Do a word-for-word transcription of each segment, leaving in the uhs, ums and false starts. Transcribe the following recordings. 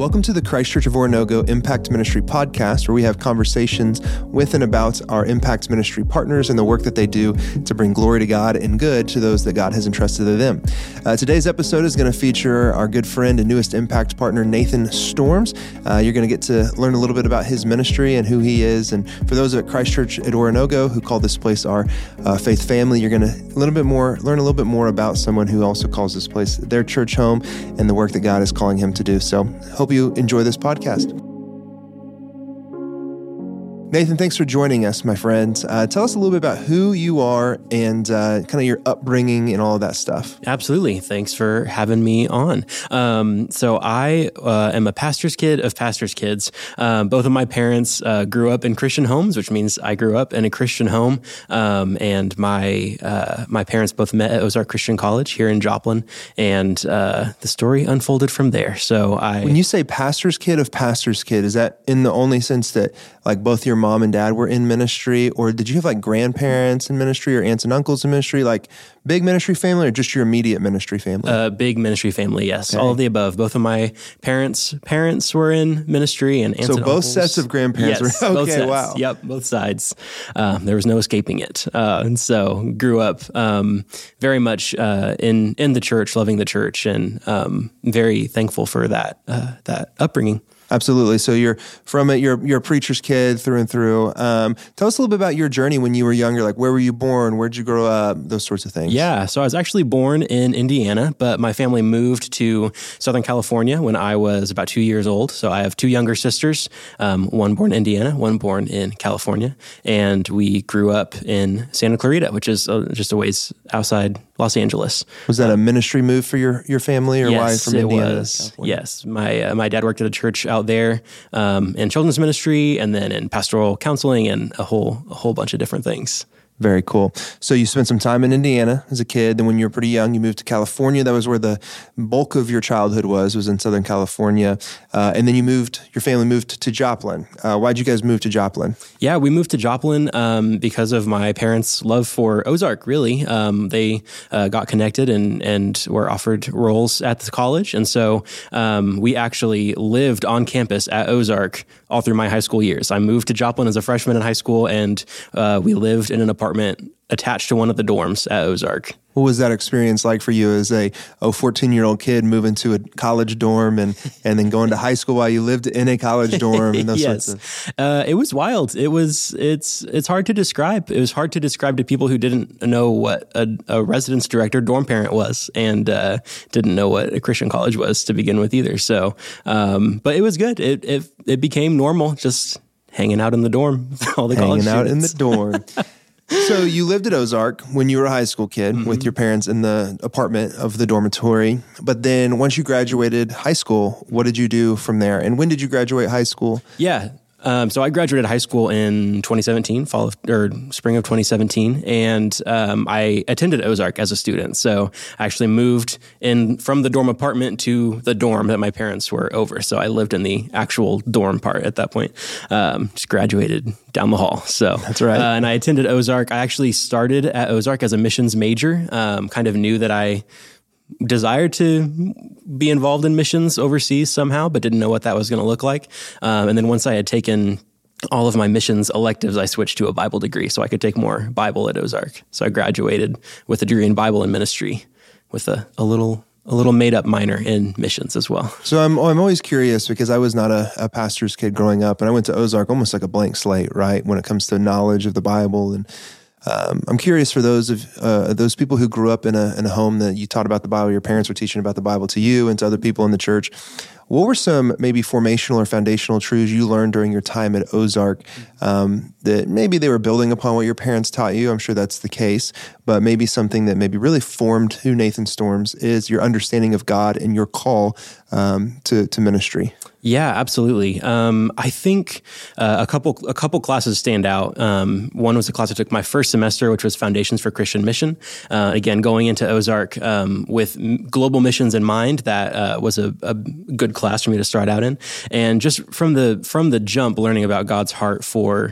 Welcome to the Christ Church of Oronogo Impact Ministry podcast, where we have conversations with and about our Impact Ministry partners and the work that they do to bring glory to God and good to those that God has entrusted to them. Uh, today's episode is going to feature our good friend and newest Impact partner, Nathan Storms. Uh, you're going to get to learn a little bit about his ministry and who he is. And for those at Christ Church at Oronogo who call this place our uh, faith family, you're going to a little bit more, learn a little bit more about someone who also calls this place their church home and the work that God is calling him to do. So hope you enjoy this podcast. Nathan, thanks for joining us, my friend. Uh, tell us a little bit about who you are and uh, kind of your upbringing and all of that stuff. Absolutely. Thanks for having me on. Um, so I uh, am a pastor's kid of pastor's kids. Um, both of my parents uh, grew up in Christian homes, which means I grew up in a Christian home. Um, and my uh, my parents both met at Ozark Christian College here in Joplin, and uh, the story unfolded from there. So I, when you say pastor's kid of pastor's kid, is that in the only sense that like both your mom and dad were in ministry, or did you have like grandparents in ministry or aunts and uncles in ministry, like big ministry family, or just your immediate ministry family? Uh, big ministry family, yes. Okay. All of the above. Both of my parents' parents were in ministry, and aunts so and both uncles. sets of grandparents yes, were, okay, both sets. Wow. Yep, both sides. Um, there was no escaping it. Uh, and so grew up um, very much uh, in, in the church, loving the church, and um, very thankful for that, uh, that upbringing. Absolutely. So you're from it. You're you're a preacher's kid through and through. Um, tell us a little bit about your journey when you were younger. Like, where were you born? Where'd you grow up? Those sorts of things. Yeah. So I was actually born in Indiana, but my family moved to Southern California when I was about two years old. So I have two younger sisters, um, one born in Indiana, one born in California, and we grew up in Santa Clarita, which is uh, just a ways outside Los Angeles. Was that um, a ministry move for your, your family, or yes, why from Indiana? It was. Yes, my uh, my dad worked at a church out there um, in children's ministry, and then in pastoral counseling, and a whole a whole bunch of different things. Very cool. So you spent some time in Indiana as a kid. Then when you were pretty young, you moved to California. That was where the bulk of your childhood was, was in Southern California. Uh, and then you moved, your family moved to Joplin. Uh, why'd you guys move to Joplin? Yeah, we moved to Joplin um, because of my parents' love for Ozark, really. Um, they uh, got connected and, and were offered roles at the college. And so um, we actually lived on campus at Ozark all through my high school years. I moved to Joplin as a freshman in high school, and uh, we lived in an apartment attached to one of the dorms at Ozark. What was that experience like for you as a oh, fourteen-year-old kid moving to a college dorm and, and then going to high school while you lived in a college dorm and those yes. sorts of... Uh, it was wild. It was, it's it's hard to describe. It was hard to describe to people who didn't know what a, a residence director dorm parent was, and uh, didn't know what a Christian college was to begin with either. So, um, but it was good. It, it, it became normal, just hanging out in the dorm. All the hanging college out students. in the dorm. So you lived at Ozark when you were a high school kid mm-hmm. with your parents in the apartment of the dormitory. But then once you graduated high school, what did you do from there? And when did you graduate high school? Yeah. Um, so I graduated high school in twenty seventeen, fall of, or spring of twenty seventeen, and um, I attended Ozark as a student. So I actually moved in from the dorm apartment to the dorm that my parents were over. So I lived in the actual dorm part at that point. Um, just graduated down the hall. So that's right. Uh, and I attended Ozark. I actually started at Ozark as a missions major. Um, kind of knew that I desired to be involved in missions overseas somehow, but didn't know what that was going to look like. Um, and then once I had taken all of my missions electives, I switched to a Bible degree so I could take more Bible at Ozark. So I graduated with a degree in Bible and ministry with a, a little a little made-up minor in missions as well. So I'm I'm always curious because I was not a, a pastor's kid growing up, and I went to Ozark almost like a blank slate, right, when it comes to knowledge of the Bible. And Um, I'm curious for those of uh, those people who grew up in a in a home that you taught about the Bible, your parents were teaching about the Bible to you and to other people in the church. What were some maybe formational or foundational truths you learned during your time at Ozark um, that maybe they were building upon what your parents taught you? I'm sure that's the case, but maybe something that maybe really formed who Nathan Storms is, your understanding of God and your call um, to, to ministry. Yeah, absolutely. Um, I think uh, a couple a couple classes stand out. Um, one was a class I took my first semester, which was Foundations for Christian Mission. Uh, again, going into Ozark um, with global missions in mind, that uh, was a, a good class for me to start out in. And just from the from the jump, learning about God's heart for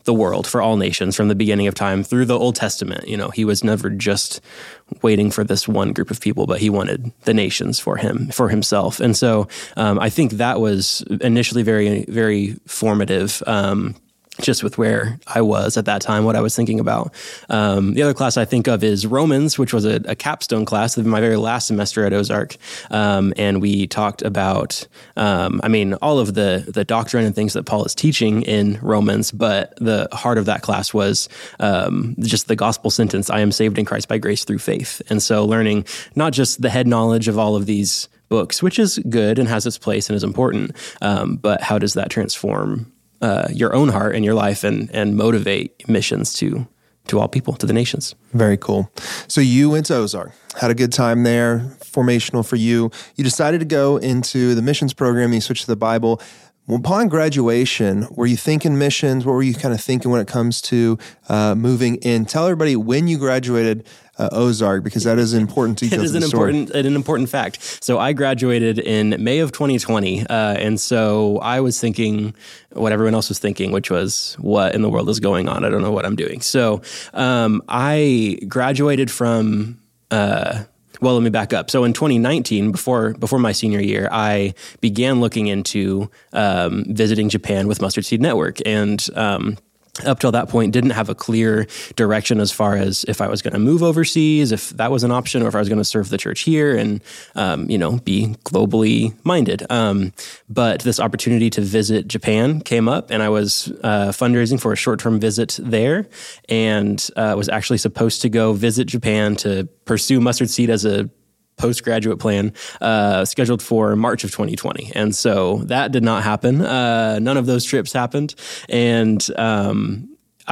the world, for all nations from the beginning of time through the Old Testament. You know, he was never just waiting for this one group of people, but he wanted the nations for him, for himself. And so um, I think that was initially very, very formative, um, just with where I was at that time, what I was thinking about. Um, the other class I think of is Romans, which was a, a capstone class of my very last semester at Ozark. Um, and we talked about, um, I mean, all of the the doctrine and things that Paul is teaching in Romans, but the heart of that class was um, just the gospel sentence, I am saved in Christ by grace through faith. And so learning not just the head knowledge of all of these books, which is good and has its place and is important, um, but how does that transform Uh, your own heart and your life and and motivate missions to to all people, to the nations. Very cool. So you went to Ozark, had a good time there, formational for you. You decided to go into the missions program, you switched to the Bible. Upon graduation, were you thinking missions? What were you kind of thinking when it comes to uh, moving in? Tell everybody when you graduated uh, Ozark, because that is important to you. It is an important, an important fact. So I graduated in May of twenty twenty, uh, and so I was thinking what everyone else was thinking, which was, what in the world is going on? I don't know what I'm doing. So um, I graduated from... Uh, Well, let me back up. So in twenty nineteen, before before my senior year, I began looking into um, visiting Japan with Mustard Seed Network. And um, up till that point, didn't have a clear direction as far as if I was going to move overseas, if that was an option, or if I was going to serve the church here and, um, you know, be globally minded. Um, but this opportunity to visit Japan came up, and I was uh, fundraising for a short-term visit there, and uh, was actually supposed to go visit Japan to pursue Mustard Seed as a postgraduate plan, uh, scheduled for March of twenty twenty. And so that did not happen. Uh, none of those trips happened. And um,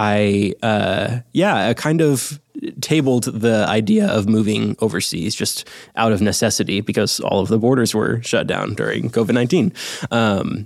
I, uh, yeah, I kind of tabled the idea of moving overseas just out of necessity because all of the borders were shut down during COVID nineteen. Um,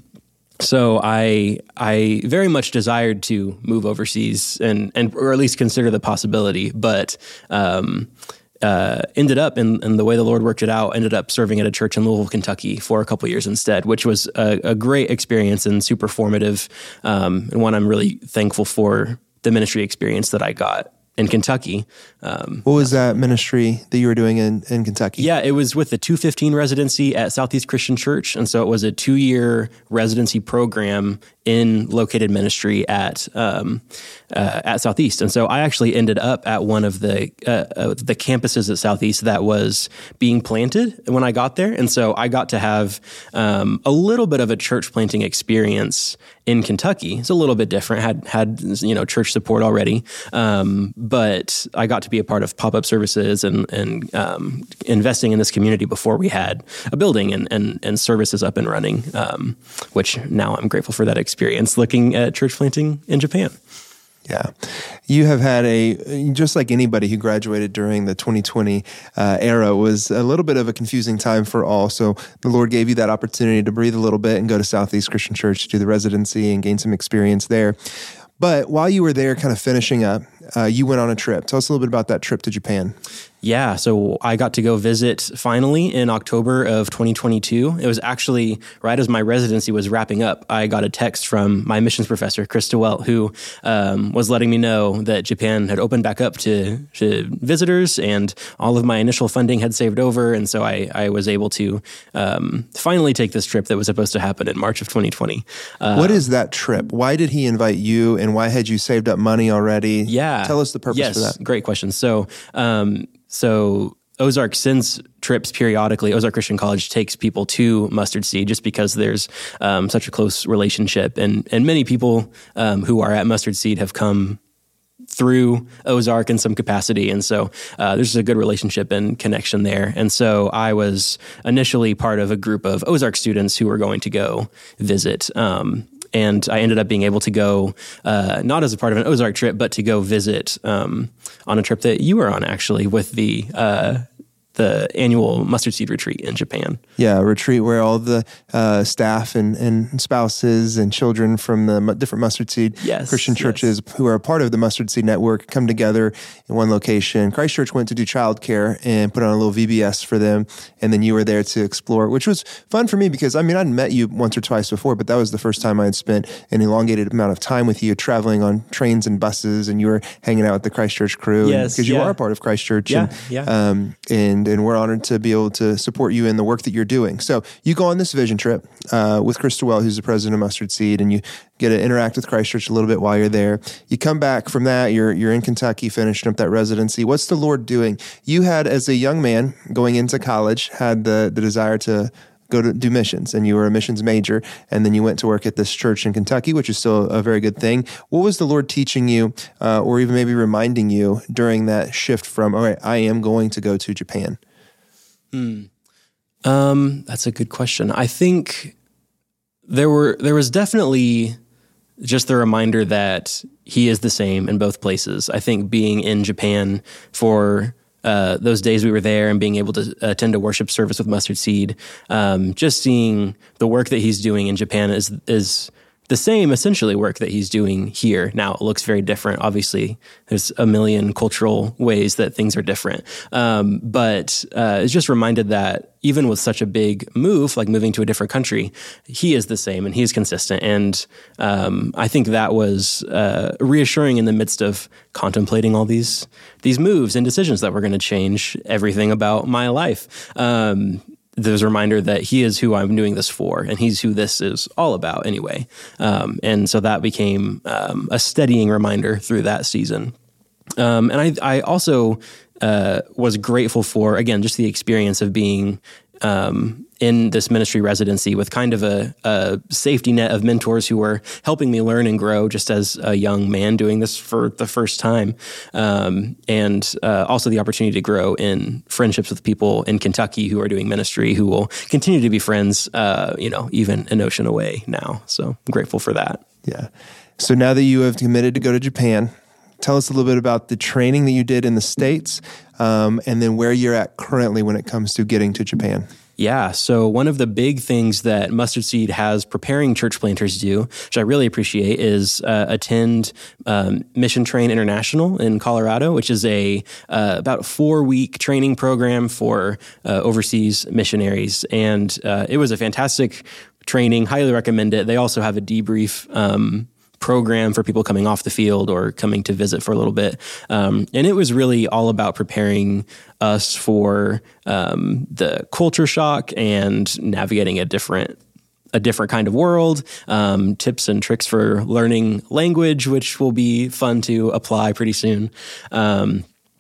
So I I very much desired to move overseas and, and or at least consider the possibility, but um, uh, ended up, in, in the way the Lord worked it out, ended up serving at a church in Louisville, Kentucky for a couple of years instead, which was a, a great experience and super formative, um, and one I'm really thankful for the ministry experience that I got in Kentucky. Um, what was that ministry that you were doing in, in Kentucky? Yeah, it was with the two fifteen residency at Southeast Christian Church. And so it was a two-year residency program in located ministry at um, uh, at Southeast. And so I actually ended up at one of the uh, uh, the campuses at Southeast that was being planted when I got there. And so I got to have um, a little bit of a church planting experience in Kentucky. It's a little bit different. Had had you know church support already, um, but I got to be a part of pop-up services and and um, investing in this community before we had a building and and, and services up and running. Um, which now I'm grateful for that experience. Looking at church planting in Japan. Yeah. You have had a, just like anybody who graduated during the twenty twenty uh, era, was a little bit of a confusing time for all. So the Lord gave you that opportunity to breathe a little bit and go to Southeast Christian Church to do the residency and gain some experience there. But while you were there kind of finishing up, uh, you went on a trip. Tell us a little bit about that trip to Japan. Yeah, so I got to go visit finally in October of twenty twenty-two. It was actually right as my residency was wrapping up. I got a text from my missions professor, Chris DeWelt, who um, was letting me know that Japan had opened back up to, to visitors and all of my initial funding had saved over. And so I, I was able to um, finally take this trip that was supposed to happen in March of twenty twenty. Uh, what is that trip? Why did he invite you, and why had you saved up money already? Yeah. Tell us the purpose yes, for that. Great question. So, um, So Ozark sends trips periodically. Ozark Christian College takes people to Mustard Seed just because there's um, such a close relationship. And, and many people um, who are at Mustard Seed have come through Ozark in some capacity. And so uh, there's a good relationship and connection there. And so I was initially part of a group of Ozark students who were going to go visit. Um, And I ended up being able to go, uh, not as a part of an Ozark trip, but to go visit um, on a trip that you were on, actually, with the uh, the annual mustard seed retreat in Japan. Yeah, a retreat where all the uh, staff and, and spouses and children from the m- different Mustard Seed yes, Christian churches yes. who are a part of the Mustard Seed Network come together in one location. Christ Church went to do childcare and put on a little V B S for them, and then you were there to explore, which was fun for me because, I mean, I'd met you once or twice before, but that was the first time I had spent an elongated amount of time with you, traveling on trains and buses, and you were hanging out with the Christ Church crew. Yes, because you yeah. are a part of Christ Church. Yeah, and, yeah. Um, and, and we're honored to be able to support you in the work that you're doing. So you go on this vision trip uh, with Chris Dewell, who's the president of Mustard Seed, and you get to interact with Christ Church a little bit while you're there. You come back from that, you're you're in Kentucky, finishing up that residency. What's the Lord doing? You had, as a young man going into college, had the, the desire to go to do missions, and you were a missions major, and then you went to work at this church in Kentucky, which is still a very good thing. What was the Lord teaching you, uh, or even maybe reminding you during that shift from, all right, I am going to go to Japan? Hmm. Um, that's a good question. I think there were there was definitely just the reminder that he is the same in both places. I think being in Japan for uh, those days we were there and being able to attend a worship service with Mustard Seed, um, just seeing the work that he's doing in Japan is is the same essentially work that he's doing here. Now it looks very different. Obviously, there's a million cultural ways that things are different. Um, but uh, it's just reminded that even with such a big move, like moving to a different country, he is the same and he is consistent. And um, I think that was uh, reassuring in the midst of contemplating all these these moves and decisions that were going to change everything about my life. Um, There's a reminder that he is who I'm doing this for, and he's who this is all about anyway. Um, and so that became um, a steadying reminder through that season. Um, and I, I also uh, was grateful for, again, just the experience of being um, in this ministry residency with kind of a, a safety net of mentors who were helping me learn and grow just as a young man doing this for the first time. Um, and uh, also the opportunity to grow in friendships with people in Kentucky who are doing ministry, who will continue to be friends, uh, you know, even an ocean away now. So I'm grateful for that. Yeah. So now that you have committed to go to Japan, tell us a little bit about the training that you did in the States, um, and then where you're at currently when it comes to getting to Japan. Yeah. So one of the big things that Mustard Seed has preparing church planters do, which I really appreciate, is uh, attend um, Mission Train International in Colorado, which is a uh, about four week training program for uh, overseas missionaries. And uh, it was a fantastic training. Highly recommend it. They also have a debrief um program for people coming off the field or coming to visit for a little bit. Um, and it was really all about preparing us for um, the culture shock and navigating a different a different kind of world, um, tips and tricks for learning language, which will be fun to apply pretty soon. Um,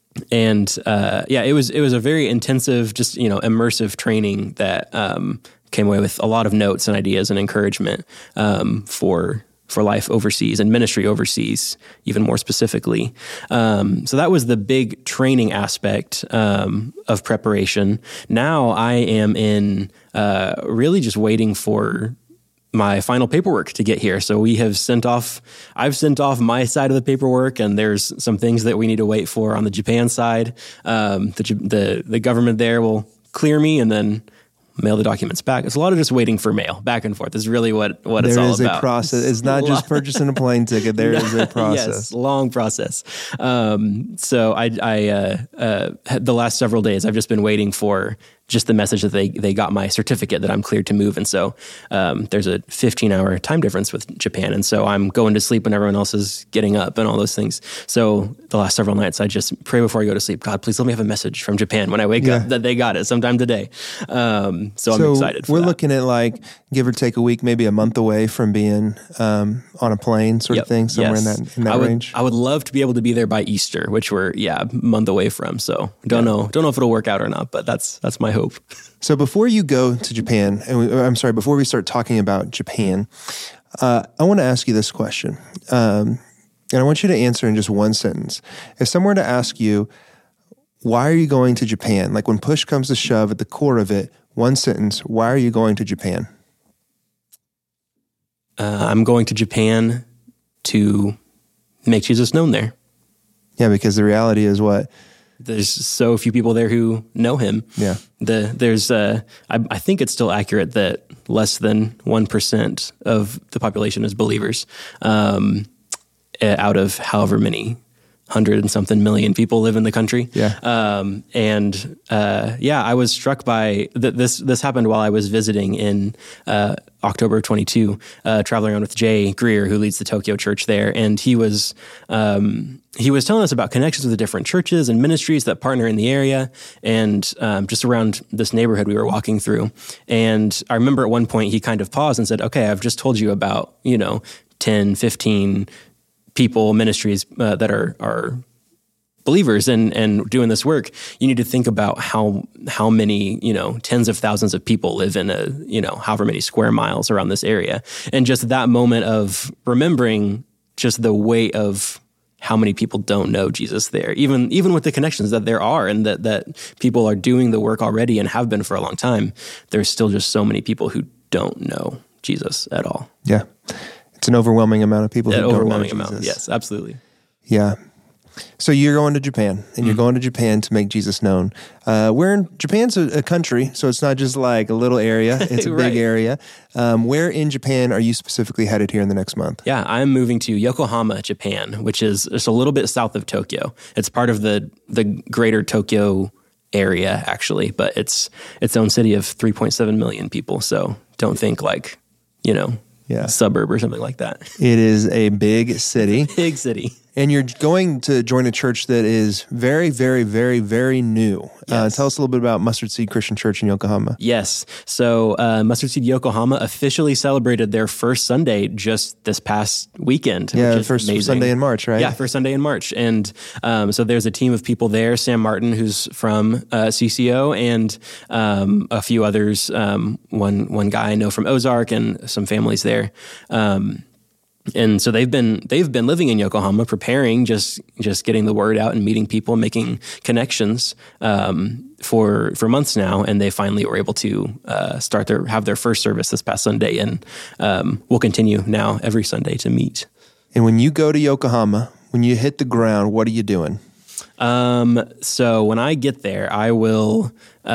and uh, yeah, it was it was a very intensive, just, you know, immersive training that um, came away with a lot of notes and ideas and encouragement um, for for life overseas and ministry overseas, even more specifically. Um, so that was the big training aspect um, of preparation. Now I am in uh, really just waiting for my final paperwork to get here. So we have sent off, I've sent off my side of the paperwork, and there's some things that we need to wait for on the Japan side. Um, the, the, the government there will clear me and then mail the documents back. It's a lot of just waiting for mail back and forth is really what, what it's all about. There is a process. It's not just purchasing a plane ticket. There is a process. Yes, long process. Um, so I, I uh, uh, the last several days, I've just been waiting for just the message that they they got my certificate that I'm cleared to move. And so um, there's a fifteen hour time difference with Japan. And so I'm going to sleep when everyone else is getting up and all those things. So the last several nights, I just pray before I go to sleep, God, please let me have a message from Japan when I wake yeah. up that they got it sometime today. Um, so, so I'm excited for we're that. looking at, like, give or take a week, maybe a month away from being um, on a plane sort yep. of thing, somewhere yes. in that in that I would, range. I would love to be able to be there by Easter, which we're, yeah, a month away from. So don't yeah. know, don't know if it'll work out or not, but that's, that's my hope. So before you go to Japan, and we, I'm sorry, before we start talking about Japan, uh, I want to ask you this question. Um, and I want you to answer in just one sentence. If someone were to ask you, why are you going to Japan? Like, when push comes to shove, at the core of it, one sentence, why are you going to Japan? Uh, I'm going to Japan to make Jesus known there. Yeah, because the reality is what? there's so few people there who know him. Yeah. The there's uh, I, I think it's still accurate that less than one percent of the population is believers, um, out of however many hundred and something million people live in the country. Yeah. Um, and uh, yeah, I was struck by th- this. This happened while I was visiting in uh, October of twenty-two, uh, traveling around with Jay Greer, who leads the Tokyo church there, and he was. Um, He was telling us about connections with the different churches and ministries that partner in the area, and um, just around this neighborhood we were walking through. And I remember at one point he kind of paused and said, okay, I've just told you about, you know, ten, fifteen people, ministries uh, that are are believers and and doing this work. You need to think about how how many, you know, tens of thousands of people live in a, you know, however many square miles around this area. And just that moment of remembering just the weight of how many people don't know Jesus there, even even with the connections that there are and that, that people are doing the work already and have been for a long time, there's still just so many people who don't know Jesus at all. Yeah. It's an overwhelming amount of people An who don't overwhelming know Jesus. amount, yes, absolutely. Yeah. So you're going to Japan, and you're going to Japan to make Jesus known. Uh, we're in Japan's a, a country, so it's not just like a little area; it's a Right. big area. Um, where in Japan are you specifically headed here in the next month? Yeah, I'm moving to Yokohama, Japan, which is just a little bit south of Tokyo. It's part of the the greater Tokyo area, actually, but it's its own city of three point seven million people. So don't think like, you know, Yeah. suburb or something like that. It is a big city. Big city. And you're going to join a church that is very, very, very, very new. Uh, Yes. tell us a little bit about Mustard Seed Christian Church in Yokohama. Yes. So uh, Mustard Seed Yokohama officially celebrated their first Sunday just this past weekend. Yeah, which is first amazing. Sunday in March, right? Yeah, first Sunday in March. And um, so there's a team of people there, Sam Martin, who's from uh, C C O, and um, a few others, um, one one guy I know from Ozark, and some families there. Um, And so they've been they've been living in Yokohama, preparing, just just getting the word out and meeting people, making connections um, for for months now, and they finally were able to uh, start their have their first service this past Sunday, and um, we'll continue now every Sunday to meet. And when you go to Yokohama, when you hit the ground, what are you doing? Um, so when I get there, I will,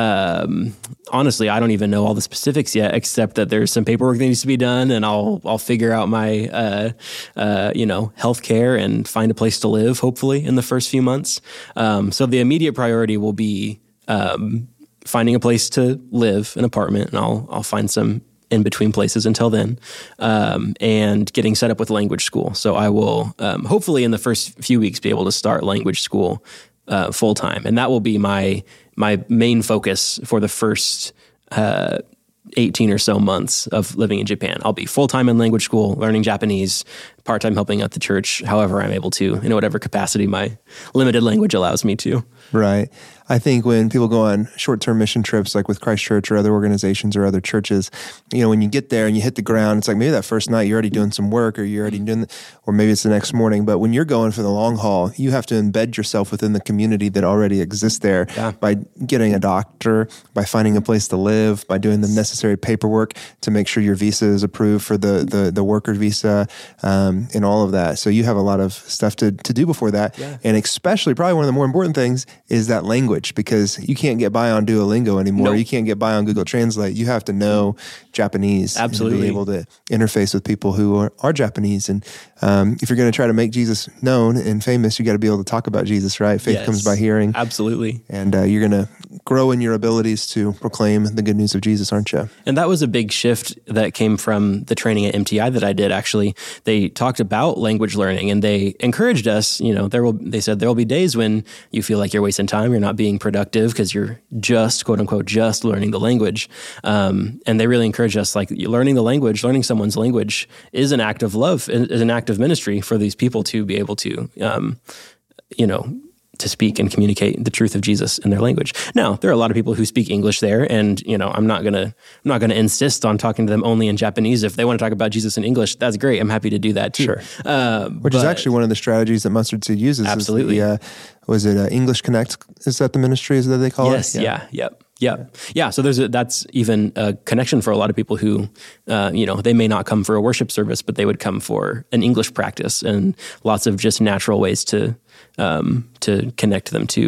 um, honestly, I don't even know all the specifics yet, except that there's some paperwork that needs to be done, and I'll, I'll figure out my, uh, uh, you know, healthcare and find a place to live, hopefully in the first few months. Um, so the immediate priority will be, um, finding a place to live, an apartment, and I'll, I'll find some in between places until then, um, and getting set up with language school. So I will, um, hopefully in the first few weeks, be able to start language school uh, full time, and that will be my my main focus for the first uh, eighteen or so months of living in Japan. I'll be full time in language school, learning Japanese, part time helping out the church, however I'm able to, in whatever capacity my limited language allows me to. Right. I think when people go on short-term mission trips, like with Christ Church or other organizations or other churches, you know, when you get there and you hit the ground, it's like maybe that first night you're already doing some work, or you're already doing, or maybe it's the next morning. But when you're going for the long haul, you have to embed yourself within the community that already exists there Yeah. by getting a doctor, by finding a place to live, by doing the necessary paperwork to make sure your visa is approved for the the, the worker visa, um, and all of that. So you have a lot of stuff to, to do before that. Yeah. And especially, probably one of the more important things is that language, because you can't get by on Duolingo anymore. Nope. You can't get by on Google Translate. You have to know Japanese. Absolutely. And be able to interface with people who are, are Japanese. And um, if you're going to try to make Jesus known and famous, you got to be able to talk about Jesus, right? Faith Yes. comes by hearing. Absolutely. And uh, you're going to grow in your abilities to proclaim the good news of Jesus, aren't you? And that was a big shift that came from the training at M T I that I did. Actually, they talked about language learning, and they encouraged us, you know, there will, they said there will be days when you feel like you're wasting time, you're not being productive because you're just, quote unquote, just learning the language. Um, and they really encouraged us, like, learning the language, learning someone's language is an act of love, is an act of ministry for these people to be able to, um, you know, to speak and communicate the truth of Jesus in their language. Now, there are a lot of people who speak English there, and, you know, I'm not gonna, I'm not gonna insist on talking to them only in Japanese. If they want to talk about Jesus in English, that's great. I'm happy to do that too. Sure. Uh, Which but- is actually one of the strategies that Mustard Seed uses. Absolutely. Is the, uh, was it uh, English Connect? Is that the ministry? Is that they call Yes. it? Yeah. Yep. Yep. Yeah. So there's a, that's even a connection for a lot of people who, uh, you know, they may not come for a worship service, but they would come for an English practice, and lots of just natural ways to, um, to connect them to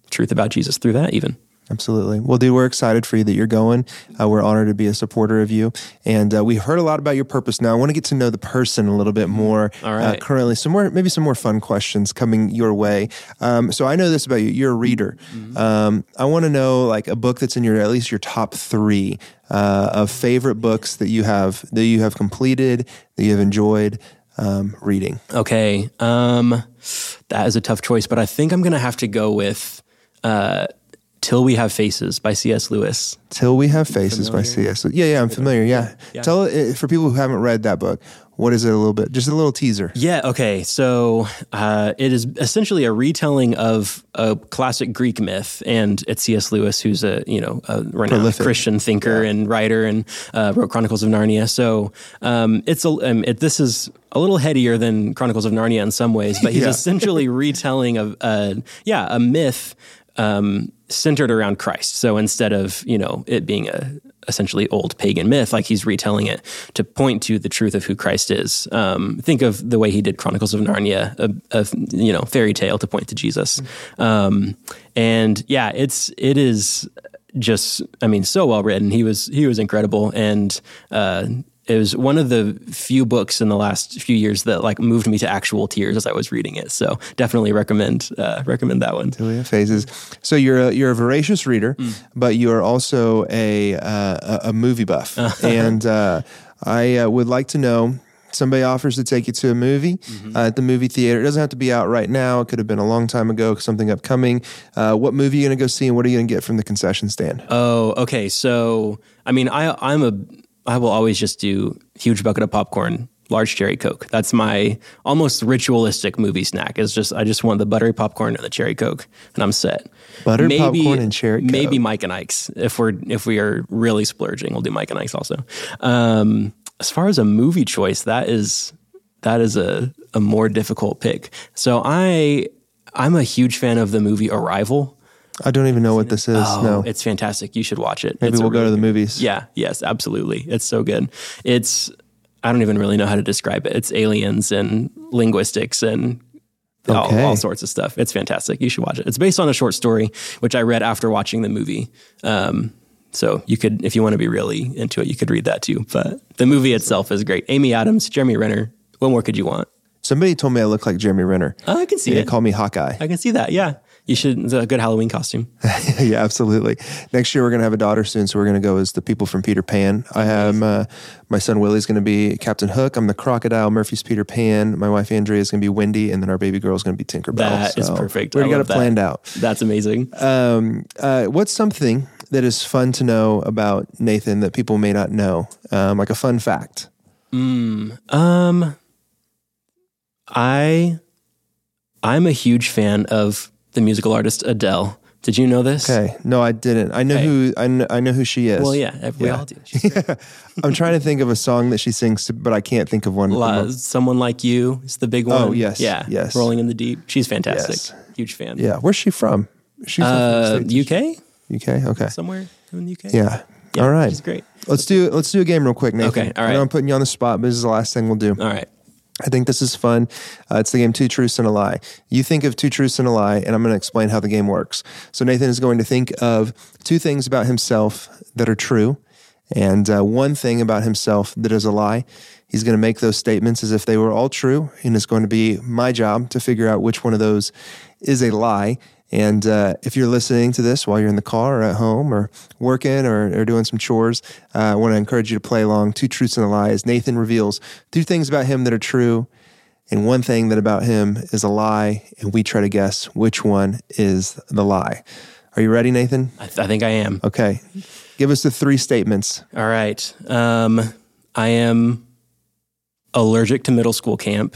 truth about Jesus through that even. Absolutely. Well, dude, we're excited for you that you're going. Uh, we're honored to be a supporter of you. And uh, we've heard a lot about your purpose now. I want to get to know the person a little bit more. All right. Uh, currently, some more, maybe some more fun questions coming your way. Um, so I know this about you. You're a reader. Mm-hmm. Um, I want to know like a book that's in your, at least your top three uh, of favorite books that you have, that you have completed, that you have enjoyed um, reading. Okay. Um, that is a tough choice, but I think I'm going to have to go with uh, Till We Have Faces by C S Lewis. Till We Have Faces by C S Yeah, yeah, I'm familiar. Yeah. yeah. Tell it for people who haven't read that book. What is it a little bit? Just a little teaser. Yeah. Okay. So uh, it is essentially a retelling of a classic Greek myth, and it's C S Lewis, who's a you know a renowned Prolific. Christian thinker yeah. and writer, and uh, wrote Chronicles of Narnia. So um, it's a um, it, this is a little headier than Chronicles of Narnia in some ways, but he's yeah. essentially retelling of uh, yeah a myth. Um, centered around Christ. So instead of, you know, it being a essentially old pagan myth, like he's retelling it to point to the truth of who Christ is. Um, think of the way he did Chronicles of Narnia, a, a you know, fairy tale to point to Jesus. Um, and yeah, it's, it is just, I mean, so well written. He was, he was incredible. And, uh, it was one of the few books in the last few years that like moved me to actual tears as I was reading it. So definitely recommend uh, recommend that one. Till We Have Faces. So you're a, you're a voracious reader, mm. but you are also a uh, a movie buff, and uh, I uh, would like to know. Somebody offers to take you to a movie mm-hmm. uh, at the movie theater. It doesn't have to be out right now. It could have been a long time ago, something upcoming. Uh, what movie are you going to go see, and what are you going to get from the concession stand? Oh, okay. So, I mean, I, I'm a, I will always just do huge bucket of popcorn, large cherry Coke. That's my almost ritualistic movie snack. It's just, I just want the buttery popcorn and the cherry Coke, and I'm set. Buttered maybe, popcorn and cherry Coke. Maybe Mike and Ike's. If we're, if we are really splurging, we'll do Mike and Ike's also. Um, As far as a movie choice, that is that is a, a more difficult pick. So I I'm a huge fan of the movie Arrival. I don't even know what this is. Oh, no, it's fantastic. You should watch it. Maybe it's we'll really go to the good. movies. Yeah. Yes. Absolutely. It's so good. It's I don't even really know how to describe it. It's aliens and linguistics and all, okay. all sorts of stuff. It's fantastic. You should watch it. It's based on a short story which I read after watching the movie. Um, So you could, if you want to be really into it, you could read that too. But the movie itself is great. Amy Adams, Jeremy Renner. What more could you want? Somebody told me I look like Jeremy Renner. Oh, I can see they it. They call me Hawkeye. I can see that. Yeah. You should, it's a good Halloween costume. Yeah, absolutely. Next year, we're going to have a daughter soon, so we're going to go as the people from Peter Pan. I have, uh, my son Willie's going to be Captain Hook. I'm the crocodile. Murphy's Peter Pan. My wife Andrea is going to be Wendy, and then our baby girl is going to be Tinkerbell. That so is perfect. We already got it that. planned out. That's amazing. Um, uh, what's something that is fun to know about Nathan that people may not know? Um, like a fun fact. Mm, um, I, I'm a huge fan of the musical artist Adele. Did you know this? Okay. No, I didn't. I know okay. who I know, I know who she is. Well, yeah, we yeah. all do. Yeah. I'm trying to think of a song that she sings, but I can't think of one. La, Someone Like You is the big one. Oh, yes. Yeah. Yes. Rolling in the Deep. She's fantastic. Yes. Huge fan. Yeah. Where's she from? She's uh, from U K? U K? Okay. Somewhere in the U K? Yeah. yeah all right. She's great. Let's do let's do a game real quick, Nathan. Okay. All right. I know I'm putting you on the spot, but this is the last thing we'll do. All right. I think this is fun. Uh, it's the game Two Truths and a Lie. You think of two truths and a lie, and I'm going to explain how the game works. So Nathan is going to think of two things about himself that are true and uh, one thing about himself that is a lie. He's going to make those statements as if they were all true, and it's going to be my job to figure out which one of those is a lie. And uh, if you're listening to this while you're in the car or at home or working or, or doing some chores, uh, I want to encourage you to play along. Two Truths and a Lie as Nathan reveals two things about him that are true and one thing that about him is a lie, and we try to guess which one is the lie. Are you ready, Nathan? I, th- I think I am. Okay. Give us the three statements. All right. Um, I am allergic to middle school camp.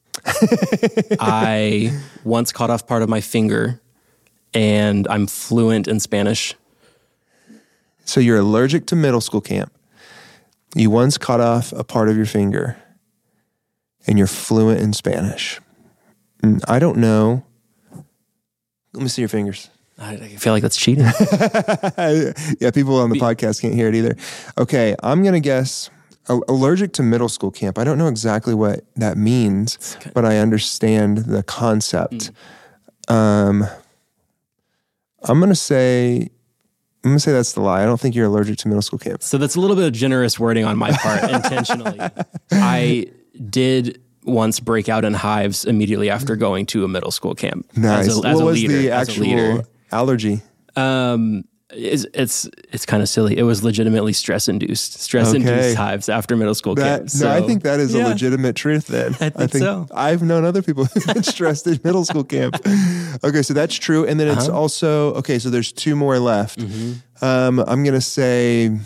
I once cut off part of my finger. And I'm fluent in Spanish. So you're allergic to middle school camp. You once cut off a part of your finger. And you're fluent in Spanish. And I don't know. Let me see your fingers. I feel like that's cheating. Yeah, people on the podcast can't hear it either. Okay, I'm going to guess allergic to middle school camp. I don't know exactly what that means, but I understand the concept. Mm. Um... I'm going to say, I'm going to say that's the lie. I don't think you're allergic to middle school camp. So that's a little bit of generous wording on my part, intentionally. I did once break out in hives immediately after going to a middle school camp. Nice. As a, as what a was leader, the as a actual leader. allergy? Um, it's it's, it's kind of silly. It was legitimately stress induced, stress induced Okay. hives after middle school That, camp. no, So, I think that is yeah. a legitimate truth then. I think so. I've known other people who've been stressed in middle school camp. Okay, so that's true. And then it's Uh-huh. also, okay, so there's two more left. Mm-hmm. Um, I'm going to say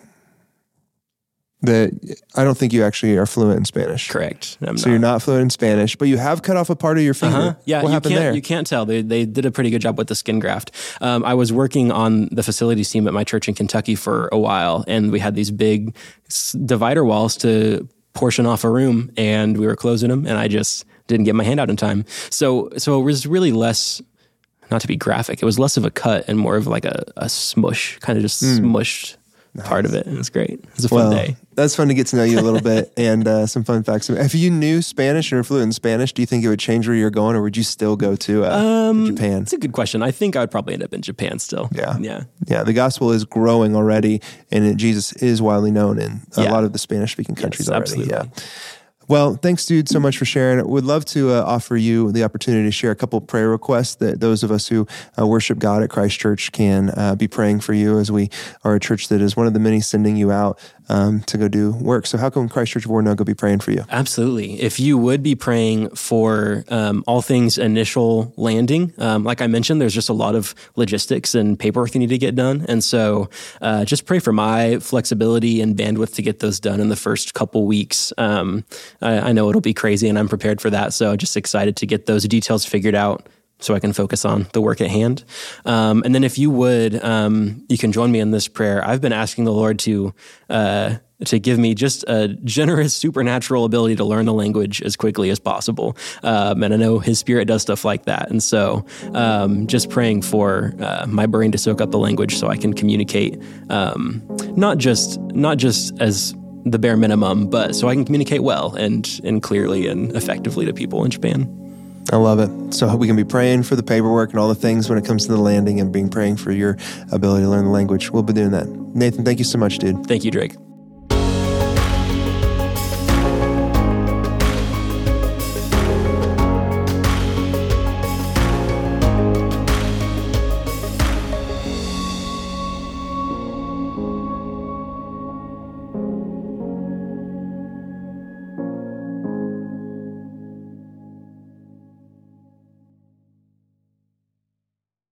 that I don't think you actually are fluent in Spanish. Correct. I'm So you're not fluent in Spanish, but you have cut off a part of your finger. Uh-huh. Yeah, what you happened can't, there? You can't tell. They they did a pretty good job with the skin graft. Um, I was working on the facilities team at my church in Kentucky for a while, and we had these big s- divider walls to portion off a room, and we were closing them, and I just didn't get my hand out in time. So so it was really less, not to be graphic, it was less of a cut and more of like a, a smush, kind of just smushed part of it. It was great. It was a fun Well, day. that's fun to get to know you a little bit and uh, some fun facts. If you knew Spanish or fluent in Spanish, do you think it would change where you're going, or would you still go to uh, Um, Japan? That's a good question. I think I would probably end up in Japan still. Yeah. Yeah. Yeah, the gospel is growing already, and it, Jesus is widely known in a Yeah. lot of the Spanish-speaking countries Yes, already. absolutely. Yeah. Well, thanks, dude, so much for sharing. Would love to uh, offer you the opportunity to share a couple prayer requests that those of us who uh, worship God at Christ Church can uh, be praying for you, as we are a church that is one of the many sending you out um, to go do work. So how can Christ Church of Oronogo be praying for you? Absolutely. If you would be praying for um, all things initial landing, um, like I mentioned, there's just a lot of logistics and paperwork that need to get done. And so uh, just pray for my flexibility and bandwidth to get those done in the first couple weeks. Um, I, I know it'll be crazy, and I'm prepared for that. So just excited to get those details figured out so I can focus on the work at hand. Um, and then if you would, um, you can join me in this prayer. I've been asking the Lord to uh, to give me just a generous supernatural ability to learn the language as quickly as possible. Um, and I know His Spirit does stuff like that. And so um, just praying for uh, my brain to soak up the language so I can communicate, um, not just not just as the bare minimum, but so I can communicate well and and clearly and effectively to people in Japan. I love it. So we can be praying for the paperwork and all the things when it comes to the landing, and being praying for your ability to learn the language. We'll be doing that. Nathan, thank you so much, dude. Thank you, Drake.